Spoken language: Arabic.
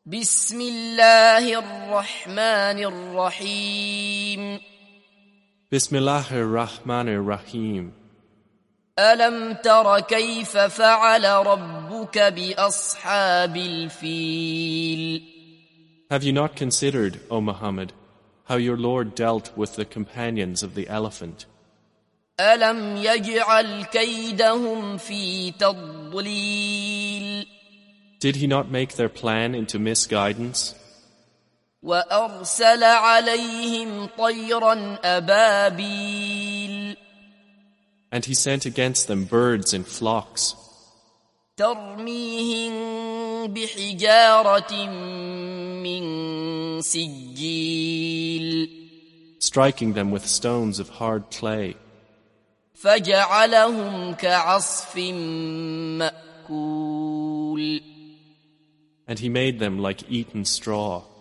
بسم الله الرحمن الرحيم Bismillahir Rahmanir Rahim. ألم تر كيف فعل ربك بأصحاب الفيل Have you not considered, O Muhammad, how your Lord dealt with the companions of the elephant? ألم يجعل كيدهم في تضليل Did he not make their plan into misguidance? وأرسل عليهم طيرا أبابيل And he sent against them birds in flocks, ترميهم بحجارة من سجيل striking them with stones of hard clay, فجعلهم كعصف مأكول and he made them like eaten straw.